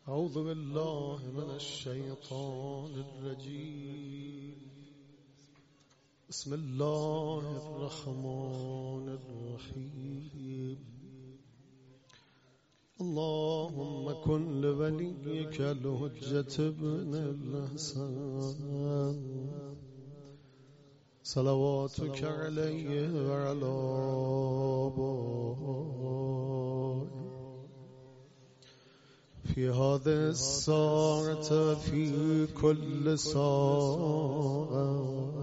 أعوذ بالله من الشيطان الرجيم. بسم الله الرحمن الرحيم. اللهم كن لوليك الحجة بن الحسن صلواتك عليه وعلى آبائه في هذه الساعة في كل ساعة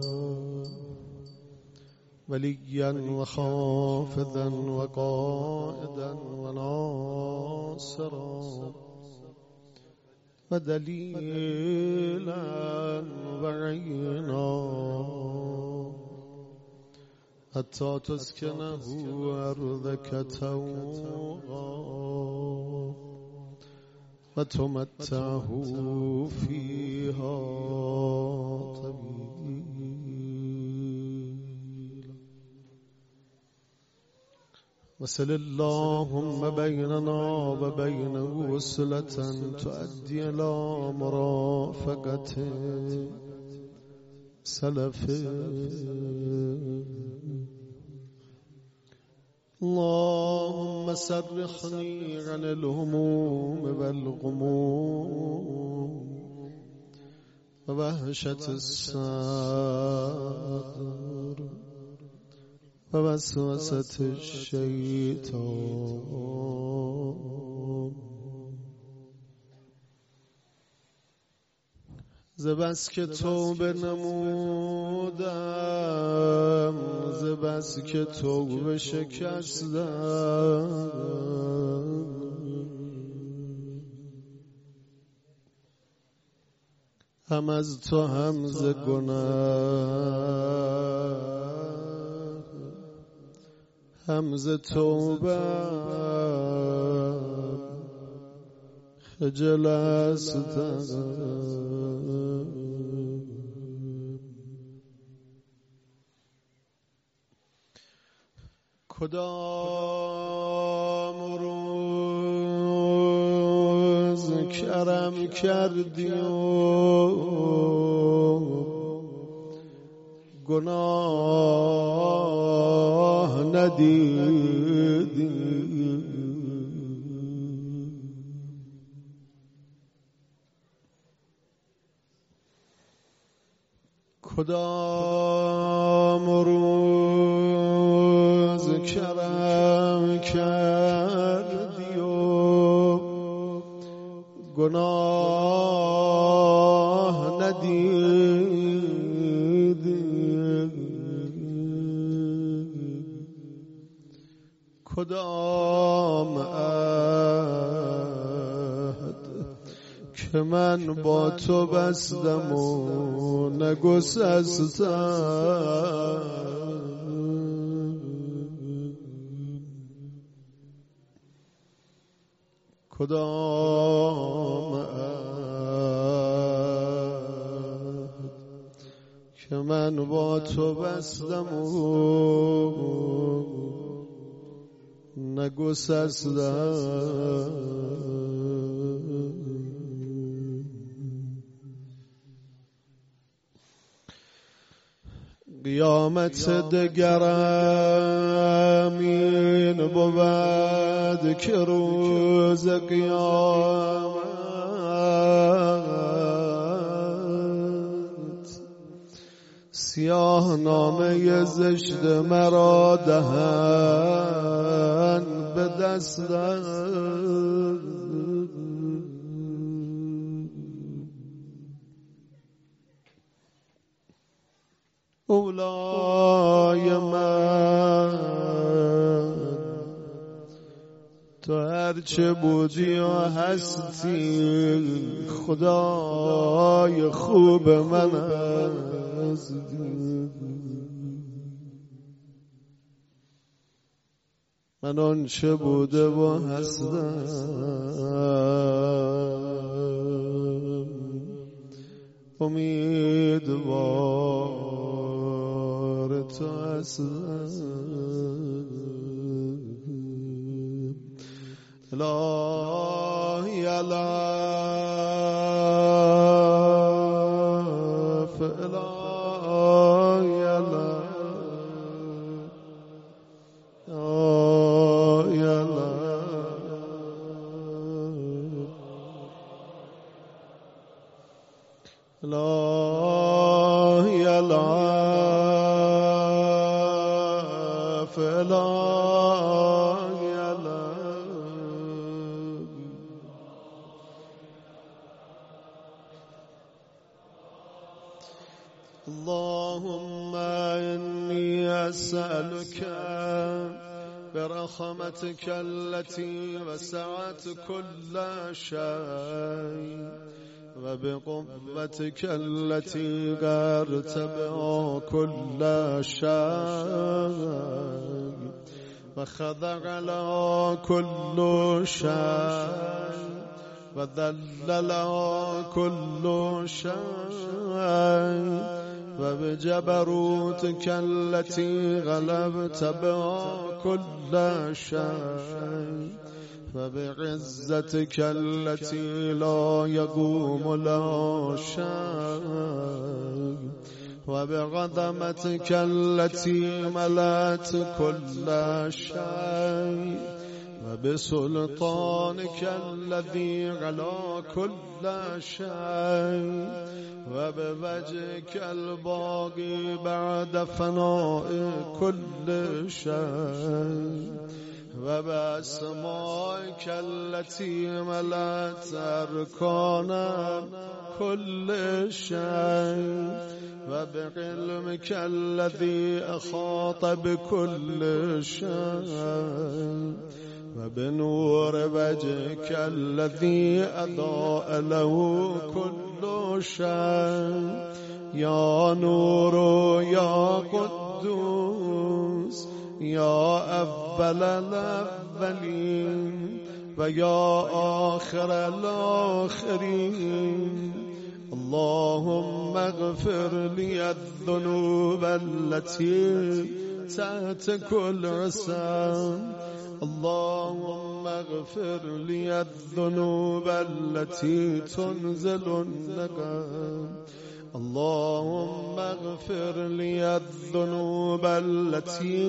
وليا وخافضا وقائدا وناصرا ودليلا وعينا حتى تسكنه أرضك توعا وتمتعه فيها طويلا. وصل اللهم بيننا وبينه وصلة تؤدي إلى مرافقة سلفه. اللهم سرحني عن الهموم والغموم ووهشة الصدر ووسوسة الشيطان. زبس که توبه نمودم، زبس که توبه شکستم، هم از تو هم ز گناه، هم ز توبه خجل هستم. کدام روز کرم کردی و گناه ندیدی، کدام روز کرم کردی و گناه ندیدی، کدام عهد که من با تو بستم و نگسستم، کدام عهد که من با تو بستم و نگسستم. قیامت دگرم این بود که روز قیامت سیاه نامه زشت مرا دهند به دستم. اولای من تو هرچه بودی و هستی، خدای خوب من هستی. من آنچه بوده و هستم، امیدوار تو هستم. الهی يلاف إلهي اللهم إني أسألك برحمتك التي وسعت كل شيء وبقوتك التي غارت بها كل شيء وخضع لها كل شيء وذل لها كل شيء وبجبروتك التي غلبت بها كل شيء وبعزتك التي لا يقوم لها شيء وبعظمتك التي ملأت كل شيء وبسلطانك الذي على كل شيء وبوجهك الباقي بعد فناء كل شيء وبأسمائك التي ملأت أركان كل شيء وبعلمك الذي أحاط بكل شيء وبنور وجهك الذي أضاء له كل شيء يا نور يا قدوس يا أول الأولين ويا آخر الآخرين اللهم اغفر لي الذنوب التي تحت كل عصام اللهم اغفر لي الذنوب التي تنزل النقم اللهم اغفر لي الذنوب التي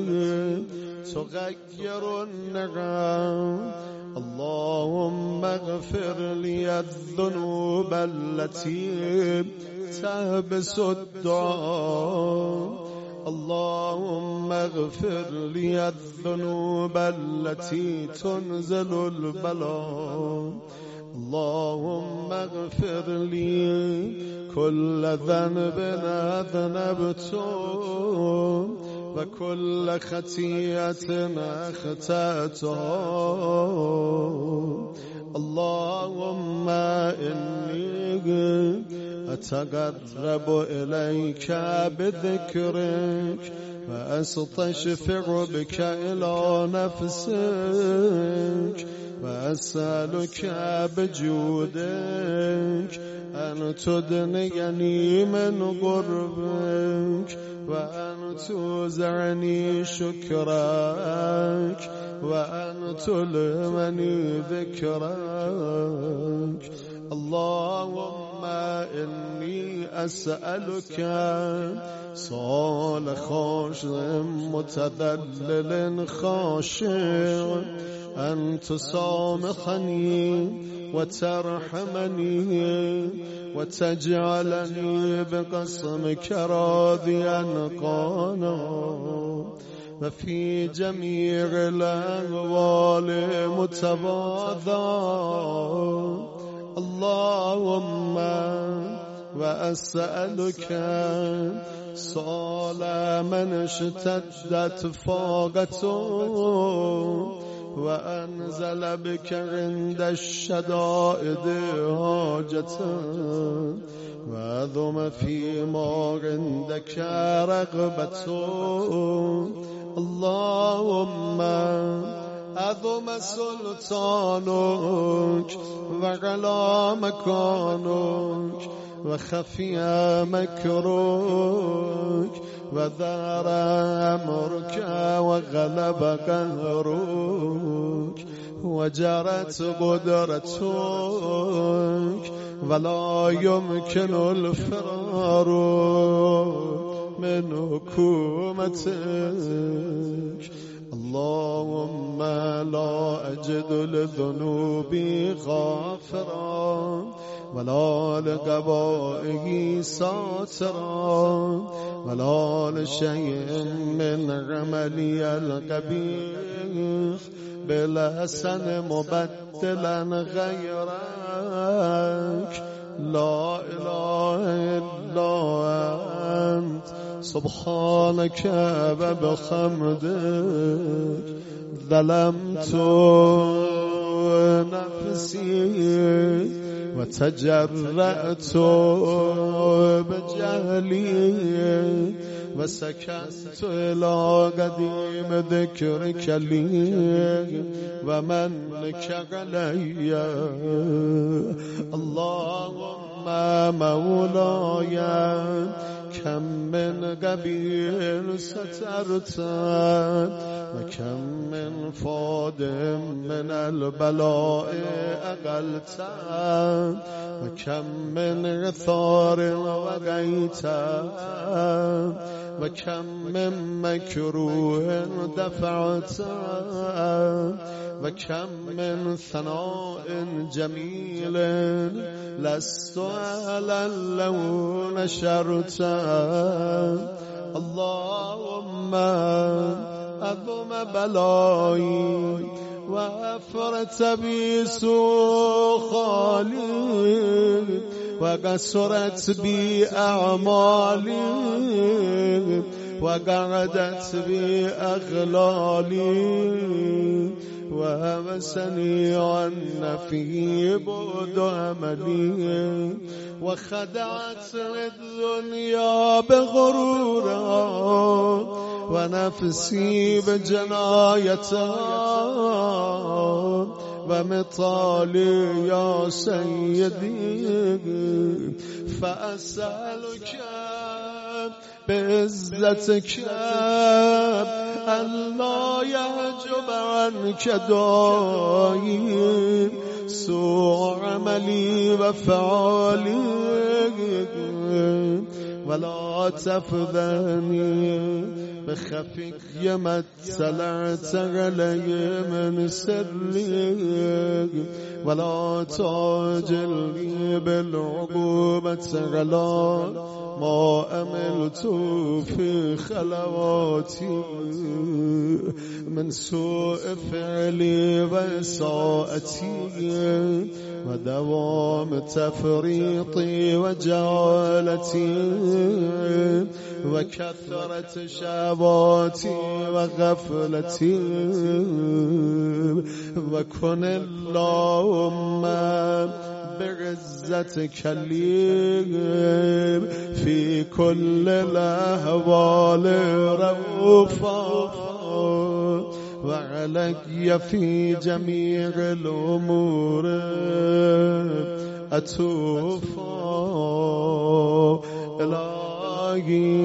تغير النعم اللهم اغفر لي الذنوب التي تحبس الدعاء اللهم اغفر لي الذنوب التي تنزل البلاء اللهم اغفر لي كل ذنب أذنبته وكل خطيئة أخطأتها اللهم إني أتقرب إليك بذكرك وأستشفع بك إلى نفسك وأسألك بجودك أن تدنيني من قربك وأن توزعني شكرك وأن تلهمني ذكرك اللهم إني أسألك صال خاشع متذلل خاشع أن تسامحني وترحمني وتجعلني بقسمك راضيا قانا وفي جميع الأحوال متواضعا اللهم وأسألك سؤال من اشتدت فاقته وأنزل بك عند الشدائد حاجته وأذم فيما عندك رغبته اللهم أذم سلطانك وعلى مكانك وخفي مكرك وذار أمرك وغلب قهرك وجرت قدرتك ولا يمكن الفرار من حكومتك. اللهم لا أجد لذنوبي غافرا ولا لقبائه ساترا ولا لشيء من عملي القبيح بالحسن مبدلا غيرك. لا إله إلا أنت سبحانك وبحمدك ظلمت نفسي وتجرأت بجهلي وسكنت إلى قديم ذكرك لي ومنك علي. اللهم مولاي كم من قبيل سترت وكم من فاد من البلاء أقلت وكم من غثار وقيت وكم من مكروه دفعت وكم من ثناء جميل لست على لو نشرت. اللهم أضم بلائي وأفرت بي سوء خالي وقصرت بي أعمالي وقعدت بي أغلالي وهمسني عن في بعد أملي وخدعت الدنيا بغرورها ونفسي بجنايتها ومطالي يا سيدي. فأسألك بعزتك ألا يحجب عنك دائي سوء عملي وفعالي ولا تفضني بخفي ما اطلعت علي من سري ولا تعجلني بالعقوبة على ما عملت في خلواتي من سوء فعلي وإساءتي ودوام تفريطي وجهالتي وكثرة شهواتي وغفلتي. وكن اللهم بعزتك لي في كل الأهوال رؤوفا وعلي في جميع الأمور أتوفا. إلهي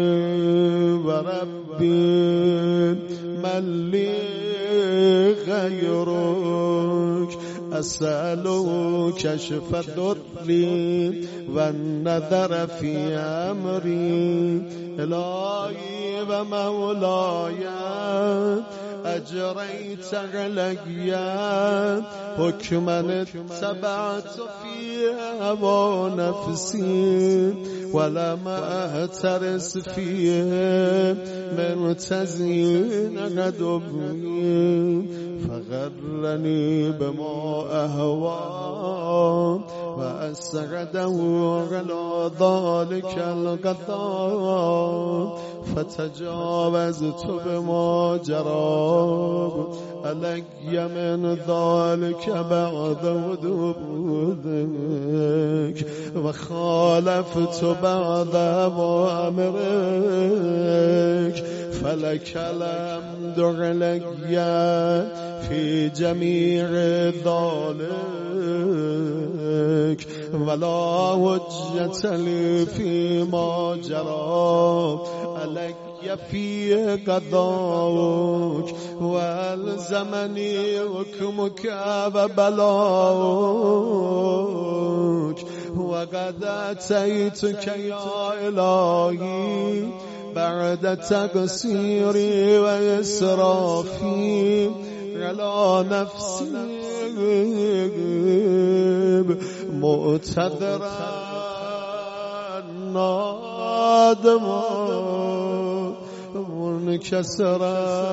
وربي من لي غيرك أسألك كشف ضري والنذر في أمري. إلهي ومولاي أجريت علي حكما اتبعت في هوى نفسي ولم أهترس فيه من تزيين غضبي فغرني بما أهوى وأسعده على ذلك القضاء فتجاوزت بما جرى علي من ذلك بعد وجودك وخالفت بعد أوامرك فلك الحمد علي في جميع ذلك ولا حجة لي فيما جرى علي في قضاؤك والزمني حكمك وبلاؤك وقد أتيتك يا إلهي بعد تقصيري وإسرافي على نفسي معتذرا نادما منكسرا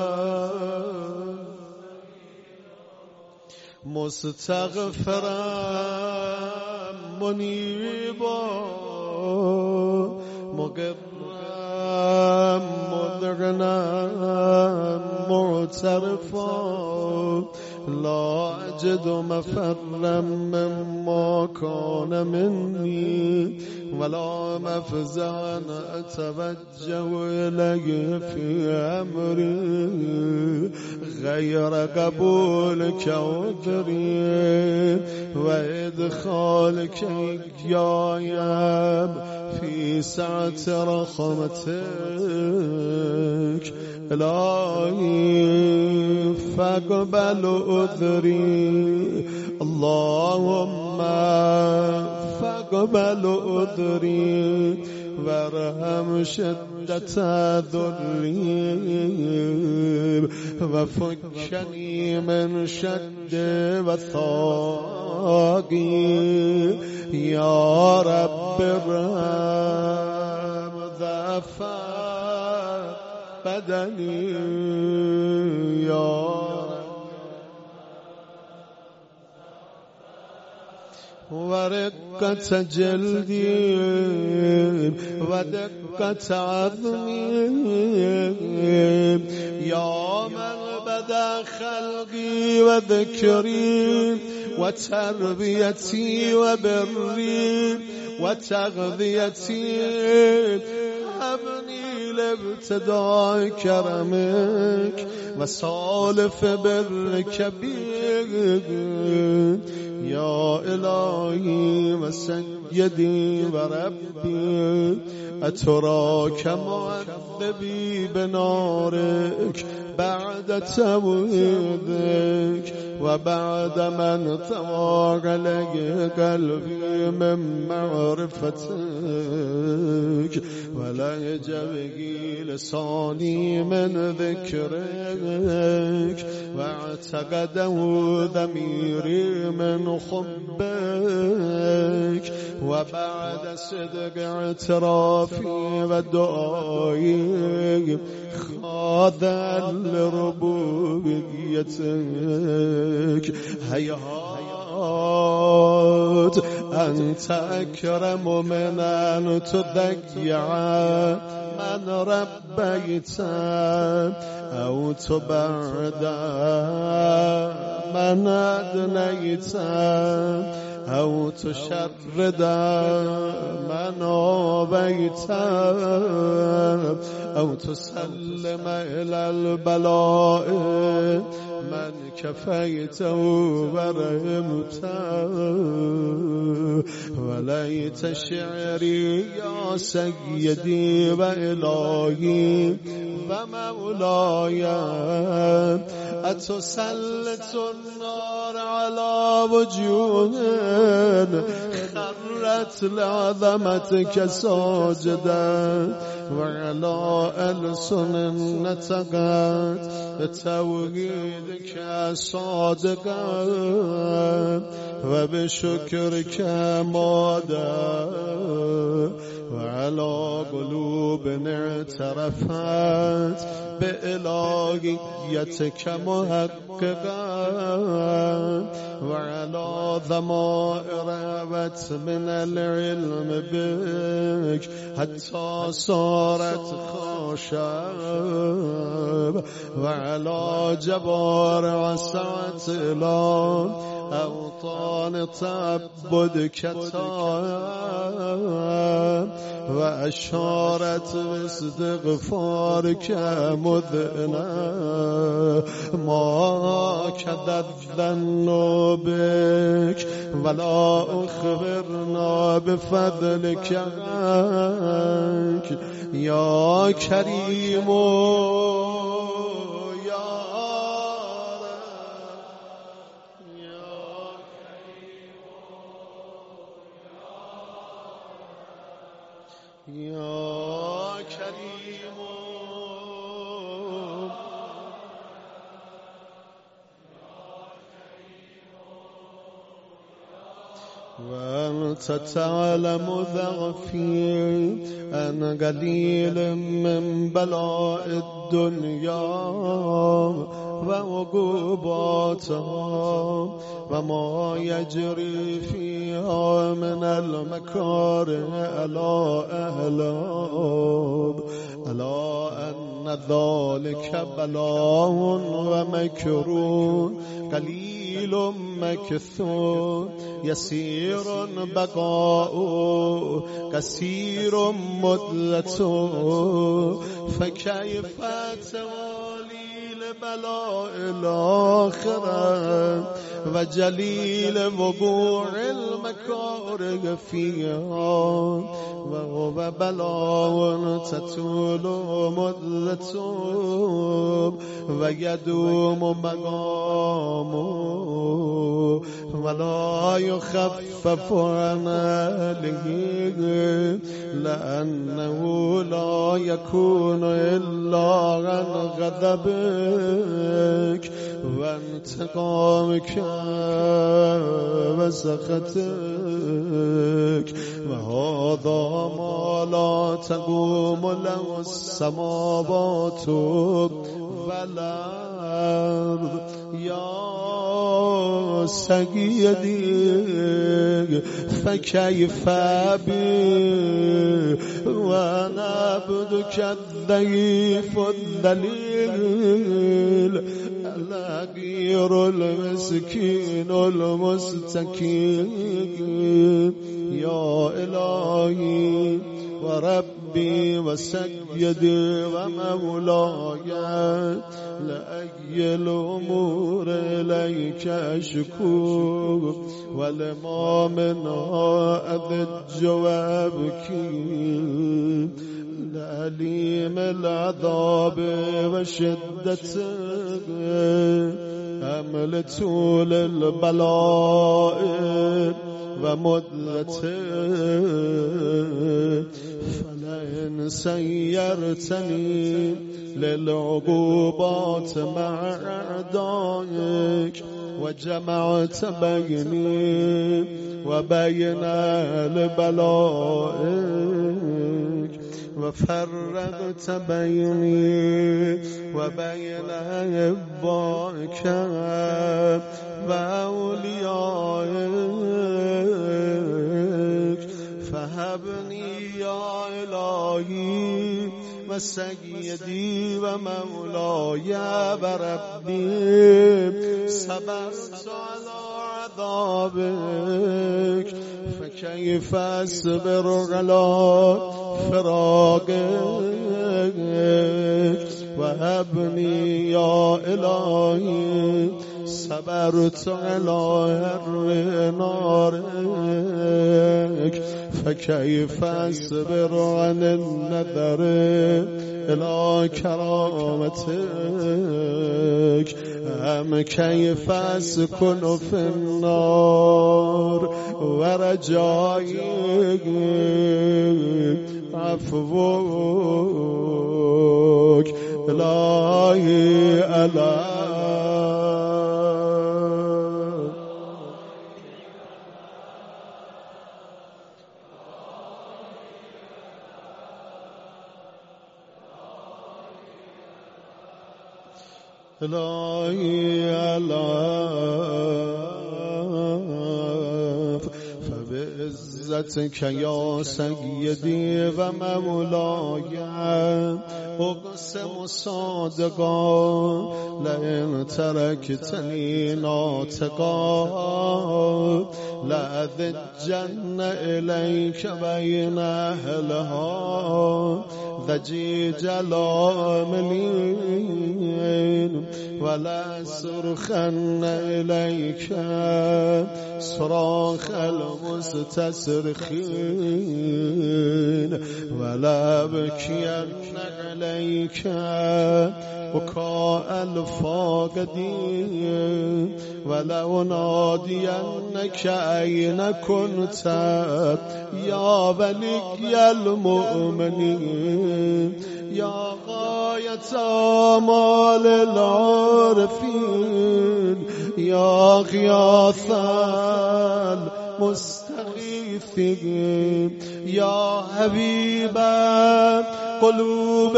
مستغفرا منيبا مقرا مذعنا معترفا لا أجد مفرا مما كان مني ولا مفزعا أتوجه إليه في أمري غير قبولك عذري وإدخالك إياي في سعة رحمتك إلهي فاقبل أذري اللهم فاقبل أذري وارحم شدة ذري وفكني من شد وثاقي يا رب الرحم ذفر بدني يا ورقة جلدي ودقة عظمي يا من بدا خلقي وذكري وتربيتي وبري وتغذيتي أبني لابتداء كرمك وصالف برك بي يا إلهي وسيدي وربي أتراك معذبي بنارك بعد توحيدك وبعد من طوى علي قلبي من معرفتك ولا يجبي لساني من ذكرك واعتقده ضميري من حبك وبعد صدق اعترافي ودعائي خاضع لربوبيتك هيهات أنت أكرم من أن تضيع من ربيت أو تبعد من أدنيت أو تشرد من أبيت أو تسلم إلى البلاء من كفيته ورحمت وليت شعري يا سيدي وإلهي ومولاي أتسلط النار على وجوه خرت لعظمتك ساجدا وعلى ألسن نطقت بتوحيدك صادقا وبشكرك مادا وعلى قلوب اعترفت بإلهيتك محققا وعلى ضمائر من العلم بك حتى صارت خاشعة وعلى جبار وسعت إلى أوطان تعبد كتاب وأشارت باستغفارك مذعنة ما كذب الظن بك ولا أخبرنا بفضلك يا كريم يا كريم وأنت تعلم ضعفي أنا قليل من بلاء الدنيا وعقوباتها وما يجري فيها من المكاره ألا أهلاب ألا أن ذلك بلاء ومكروه قليل مكثور يسير بقاء كثير مدلة فكيف توالي لبلاء الآخرة وجليل وقوع المكاره فيها وهو بلاء تطول مدته ويدوم مقامه ولا يخفف عن أهله لأنه لا يكون إلا عن غضبك وانتقامك وسخطك وهذا ما لا تقوم له السماوات والأرض يا سيدي فكيف بي وأنا عبدك الضعيف الذليل الغير المسكين المستكين يا إلهي وربي وسيدي ومولاي لأي الأمور إليك أشكو ولما منها أذج وأبكي لأليم العذاب وشدته أمل طول البلاء ومدلته فلئن سيرتني للعقوبات مع أعدائك وجمعت بيني وبين البلائك وفرقت بيني وبين أحبائك وأوليائك فهبني يا إلهي وسيدي ومولاي وربي صبرت على عذابك فكيف أصبر على فراقك وهبني يا إلهي صبرت على حر نارك فكيف أصبر عن النذر إلى كرامتك أم كيف أسكن في النار ورجائك عفوك إلهي ألا إلهي ألاف فبعز عزتك يا سيدي ومولاي أقسم صادقا لئن تركتني ناطقا لأذجن إليك بين أهلها ضجيج العاملين ولا صرخن إليك صراخ المستصرخين ولا بكين عليك بكاء الفاقدين ولا أنادينك أين كنت يا ولي المؤمنين يا غاية آمال العارفين يا غياث المستغيثين يا حبيب قلوب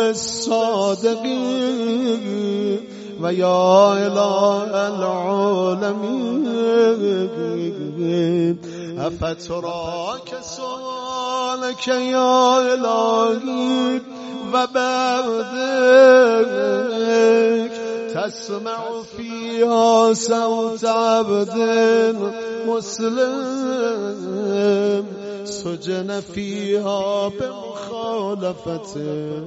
الصادقين ويا إله العالمين أفتراك سؤالك يا إلهي وبعدك تسمع فيها صوت عبد مسلم سجن فيها بمخالفته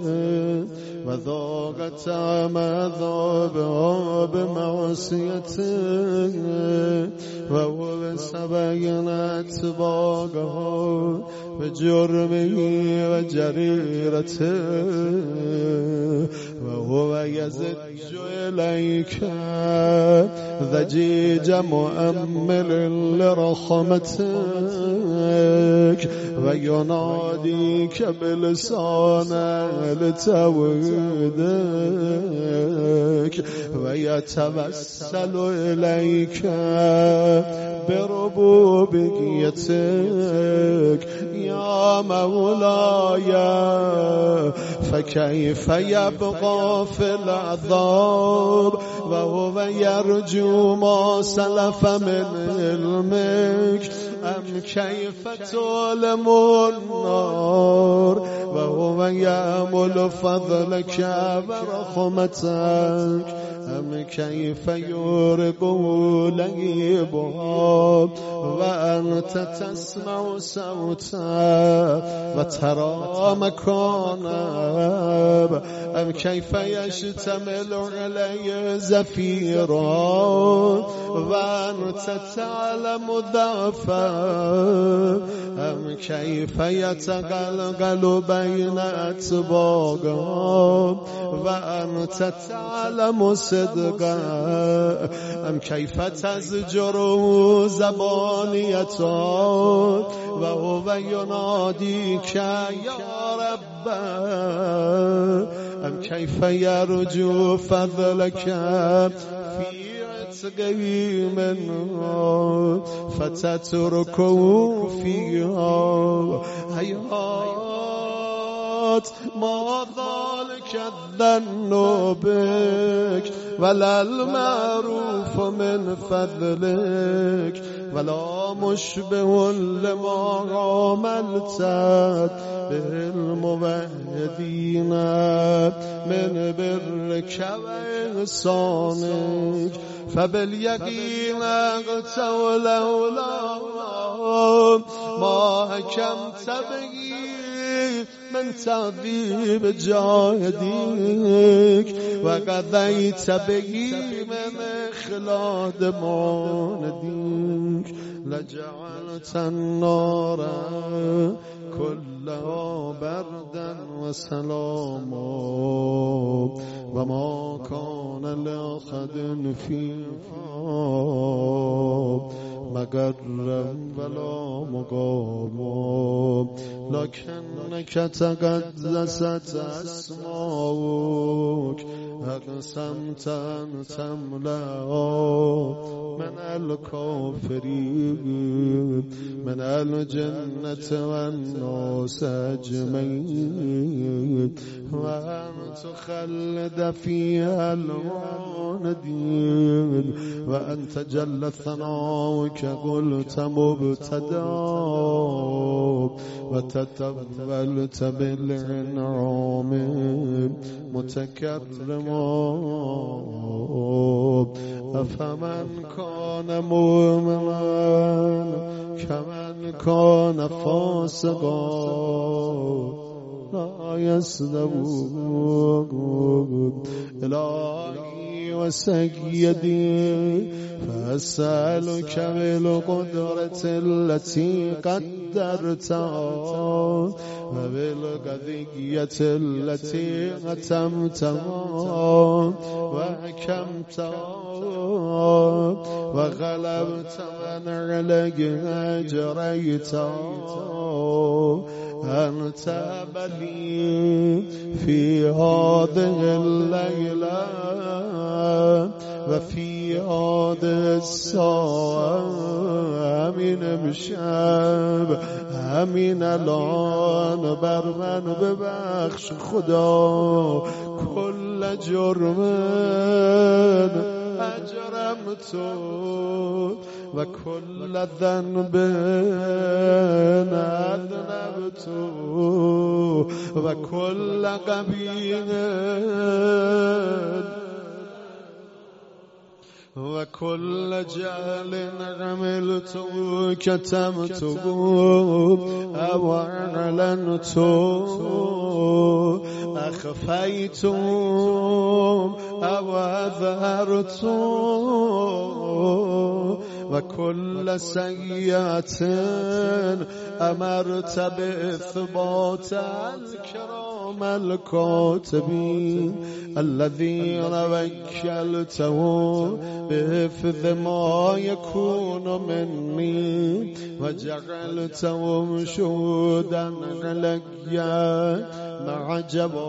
وذاقت عذابها بمعصيته وهو سبين أتباعها بجرمه وجريرته وهو يزج إليك ضجيج مؤمل لرحمتك ويناديك بلسان لتوحيدك ويتوسل إليك بربوبيتك يا مولاي فكيف يبقى في العذاب وهو يرجو ما سلف من علمك أم كيف تؤلم النار وهو يأمل فضلك ورحمتك أم كيف يورقه لهيبها وأنت تسمع صوتا وترى مكانا أم كيف يشتمل عليه زفيرا وأنت تعلم ضعفا أم كيف يتقلقل بين أتباعا وأنت تعلم صدقا أم كيف تزجر زبانية وهو يناديك يا رب أم كيف يرجو فضلك في عتقه منه فتتركه فيها هيهات ما ذلك الظن بك ولا المعروف من فضلك ولا مشبه لما عملت بالموحدين من برك وإحسانك فباليقين أغتوا لهم ما حكمت به من تعذيب جاهديك وقضيت به من إخلاد معانديك لجعلت النار كلها بردا وسلاما وما كان لأحد فيها مقرا ولا مقاما لكنك تقدست أسماؤك أقسمت أن تملأ من الكافرين من الجنة والناس أجمعين وأن تخلد فيها العاندين وأن تجل ثناؤك قلت مبتدا وتتولت بالإنعام متكرما أفمن كان مؤمنا كمن كان فاسقا لا يستوون إلهي وسيدي فأسألك بالقدرة التي قدرتها وبالقضية التي أتمتها وحكمتها وغلبت من عليك أجريتها أن تبلي في هذه الليلة وفي هذه الساعة آمين بشب آمين الان بر من ببخش خدا كل جرم أجرمته وكل ذنب أذنبته وكل قبيح وكل جهل عملته كتمته أو أعلنته أخفيته أو أظهرته وكل سيئة أمرت بإثبات الكرام الكاتبين الذين وكلته بحفظ ما يكون مني وجعلتهم شهودا علي مع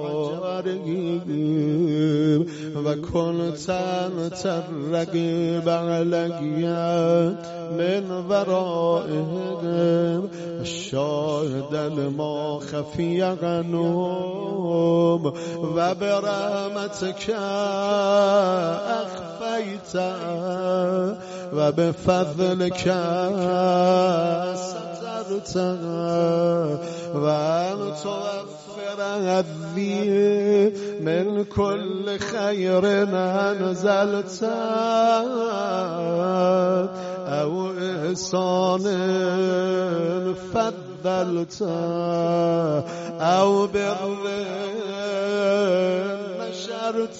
جبارهم وكنت أنت الرقيب علي من ورائهم الشاهد لما خفي عنهم وبرحمتك أخفيت وبفضلك سترت وأن توفر هذي من كل خير أنزلت أو إحسان فضلت أو بر نشرت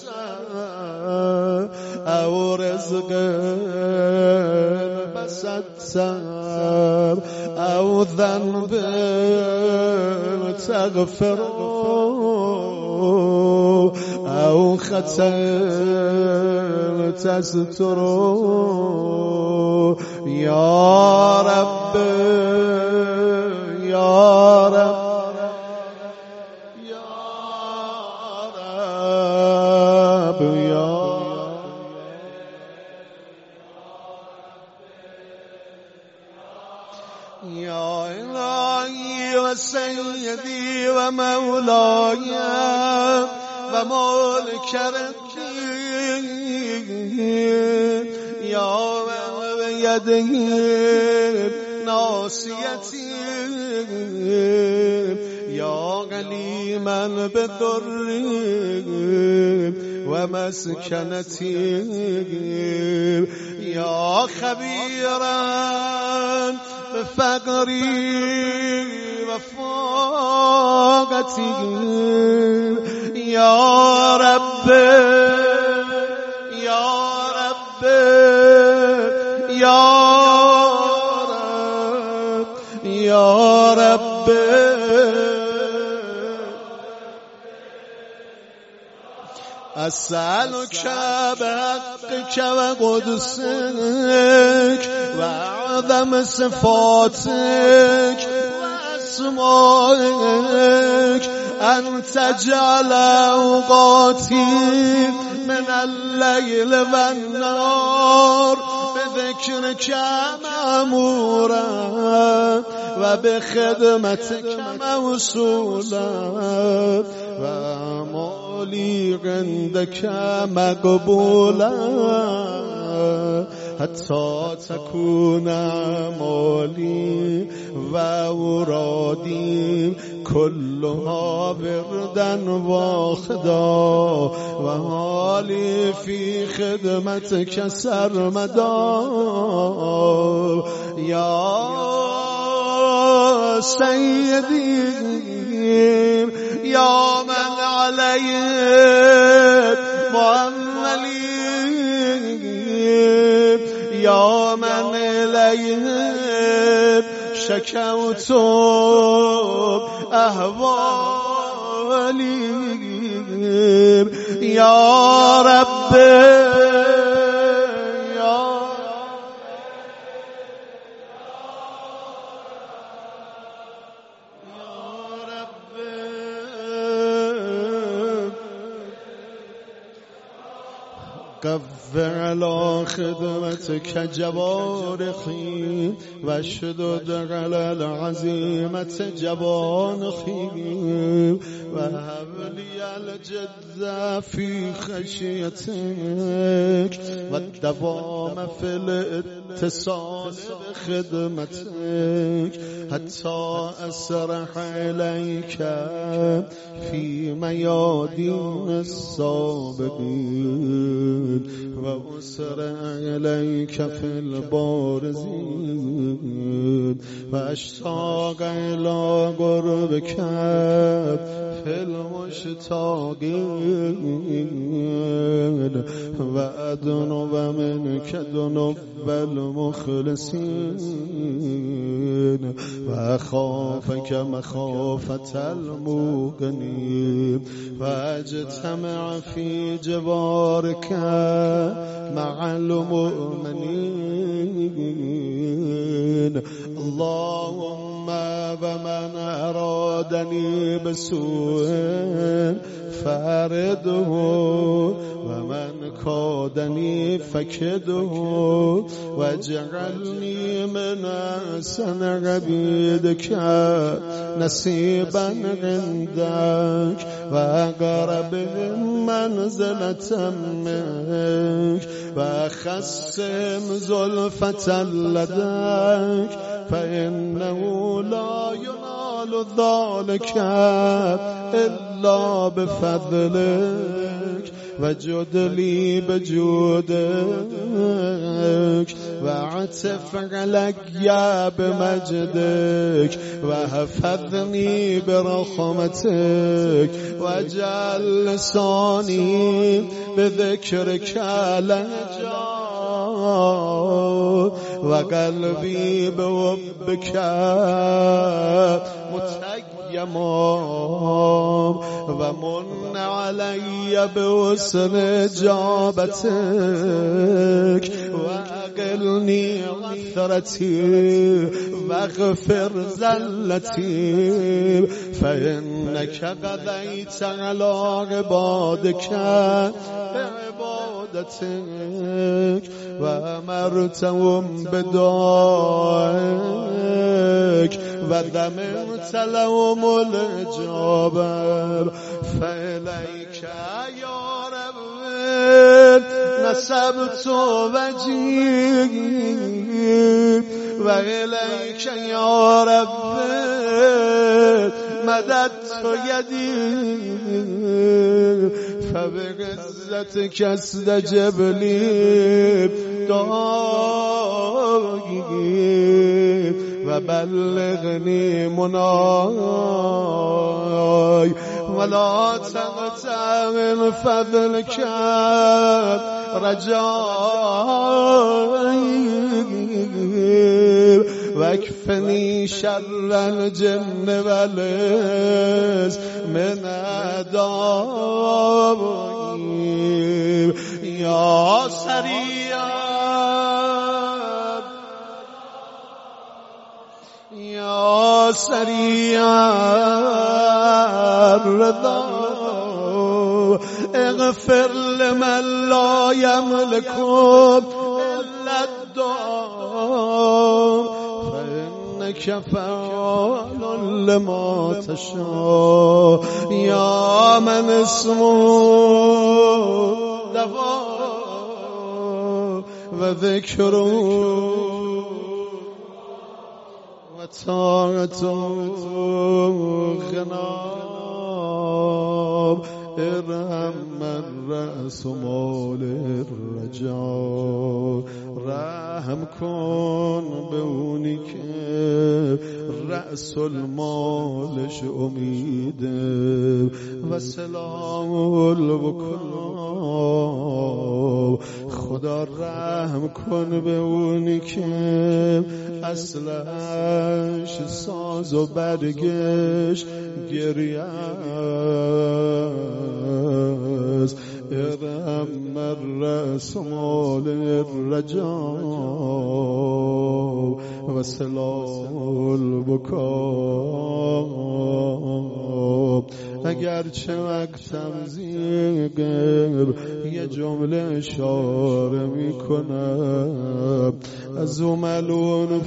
أو رزق بسطت أو ذنب تغفر أو خطأ تستر يا رب يا رب يا إلهي وسيدي ومولاي وملك ربي يا يده ناصيتي يا غليما بضري ومسكنتي يا خبيرا بفقري وفاقتي يا رب يا رب يا رب يا رب أسألك بحقك وقدسك وأعظم صفاتك وأسمائك أن تجعل أوقاتي من الليل والنهار بذكرك مأمورا وبخدمتك موصولا وأعمالي عندك مقبولا حتى تكون أعمالي وأورادي كلها وردا واحدا وحالي في خدمتك سرمدا يا سيدي يا من عليه معملي يا من إليه شكوت أهوالي يا ربي قفر على خدمتك جوارحي واشدد على العزيمة جوانحي وهب لي الجد في خشيتك والدوام في الاتصال بخدمتك حتى أسرح إليك في ميادين السابقين وأسرع إليك في البارزين وأشتاق إلى قربك في المشتاقين وأدنو منك دنب المخلصين وأخافك مخافة الموقنين وأجتمع في جوارك مع المؤمنين اللهم ومن أرادني بسوء فارده ومن كادني فكده واجعلني من أحسن عبيدك نصيبا عندك وأقربهم منزلة منك وخصم زلفة لديك فإنه لا ينال ذلك إلا بفضلك وجد لي بجودك واعتف علي بمجدك واحفظني برحمتك واجعل لساني بذكرك لهجا وقلبي بحبك متيما ومن علي بوسن إجابتك وأقلني عثرتي واغفر زلتي فإنك قضيت على عبادك بعبادتك وأمرتهم بدعائك وذمرت لهم الإجابة فإليك يا رب نسبت وجهي وإليك يا رب مددت يدي فبعزتك استجب لي دعائي وبلغني مناي ولا تقطع من فضلك رجائي واكفني شر الجن والإنس من أعدائي يا سريع يا سريع الرضا اغفر لمن لا يملك إلا الدعاء فإنك فعال لما تشاء يا من اسمه دواء و ذکر و طاعت غناب ارحم من رأس مال الرجا رحم کن به اونی که رأس المالش امیده و سلام البکا خدا رحم کن به اونی که اصلش ساز و برگش گریه است ارحم من رأس مال الرجا و سلام البکا اگرچه وقتم زیگر یه جمله اشاره میکنم از او ملون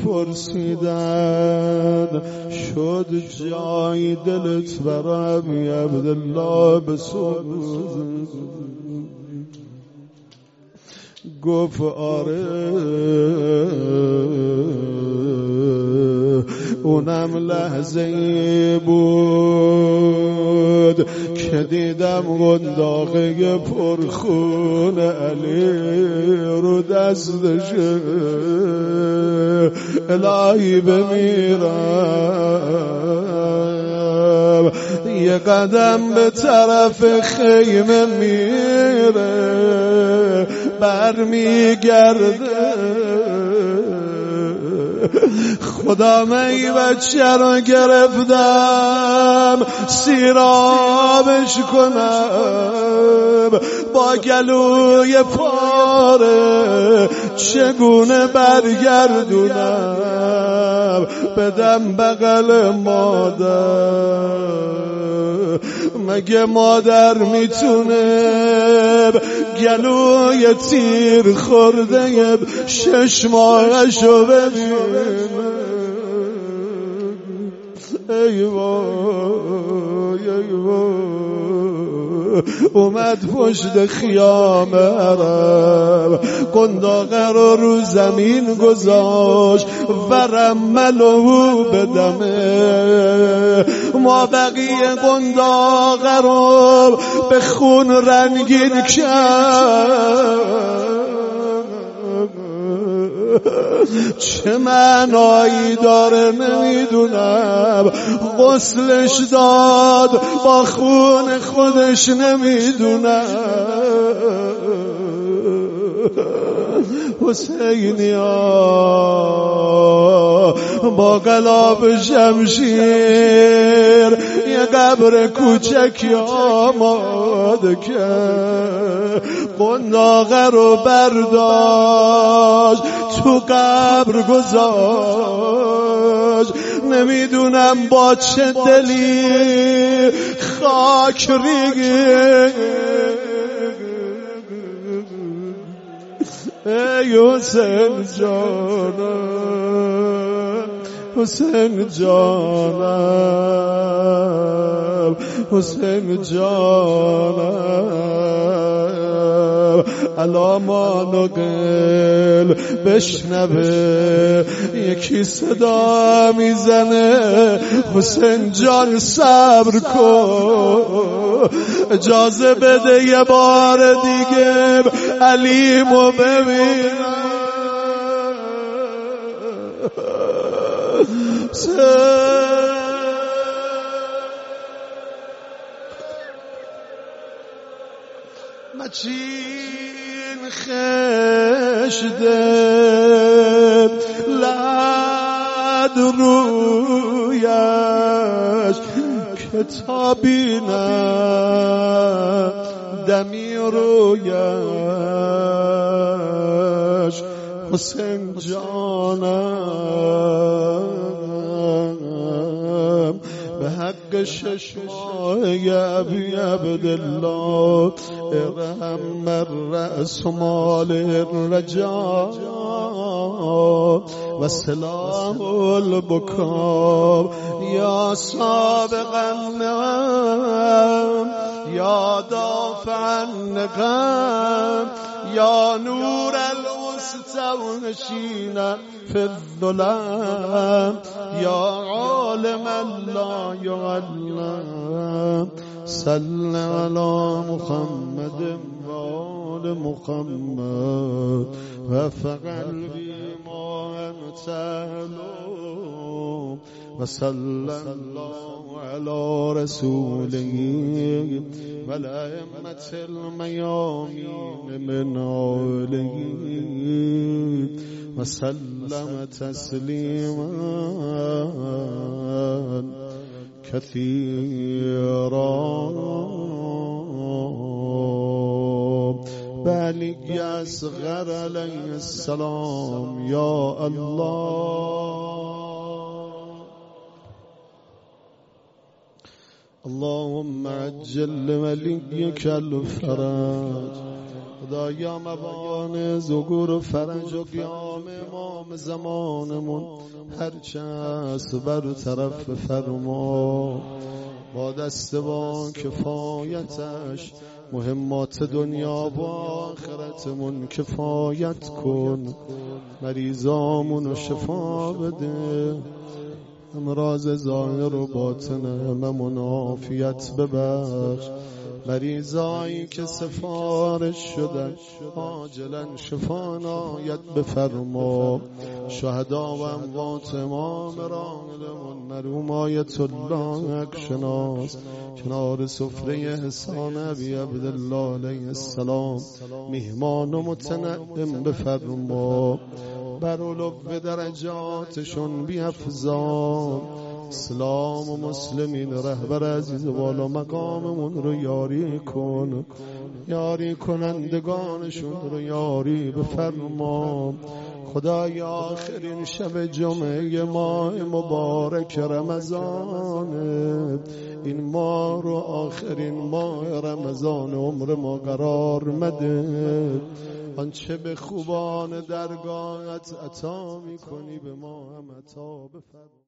پرسیدن شد جای دلت برام یا عبدالله بسوز گفت آره اونم لحظه بود که دیدم قنداقه پرخون علی رو دستشه الهی بمیرم یه قدم به طرف خیمه میره برمیگرده خدا من ای بچه رو گرفتم سیرابش کنم با گلوی پاره چگونه برگردونم بدم بغل مادر مگه مادر میتونه گلوی تیر خورده 6 ماهشو ببینه ای وای ای وای اومد پشت خیام عرب قنداقه رو زمین گذاشت و رملو بدمه ما بقیه قنداقه رو به خون رنگین کرد چه معنایی داره نمیدونم غسلش داد با خون خودش نمیدونم حسینی ها با غلاف شمشیر یه قبر کوچکی آماده کرد قنداقه رو برداشت تو قبر گذاشت نمیدونم با چه دلی خاک ریگه ای حسین جانم حسین جانم حسین جانم علامان و قل بشنوه یکی صدا میزنه حسین جان صبر کن اجازه بده یه بار دیگه علیمو ببینم مچین خشده لد رویش کتابی نه دمی رویش حسین جانم به حق 6 ماه ابی عبدالله ارحم من رأس مال الرجا و سلام البکا یا سابق النعم یا دافع النقم یا نور مستونشين في الظلام يا عالم لا يعلم صل على محمد وآل محمد وفقل بما أنت أهله وصلى الله على رسوله والأئمة الميامين من آله وسلم تسليما كثيرا بلغ أصغر عليه السلام يا الله اللهم عجل لوليك الفرج خدایا موان ظهور فرج و قیام امام زمانمون هرچه است بر طرف فرما با دست با کفایتش مهمات دنیا و آخرتمون کفایت کن مریضامون شفا بده امراض ظاهر و باطنمون عافیت ببخش مریضایی که سفارش شدن عاجلا شفا عنایت بفرما شهدا و اموات امام راحلمون مرحوم آیت الله اکشناس کنار سفره احسان ابی عبدالله علیه السلام میهمان و متنعم بفرما بر علو درجاتشون بیفزا اسلام و مسلمین رهبر عزیز والا مقاممون رو یاری کن یاری کنندگانشون رو یاری بفرما خدای آخرین شب جمعه ماه مبارک رمضان این ماه رو آخرین ماه رمضان عمر ما قرار مده آنچه به خوبان درگاهت عطا میکنی به ما هم عطا بفرما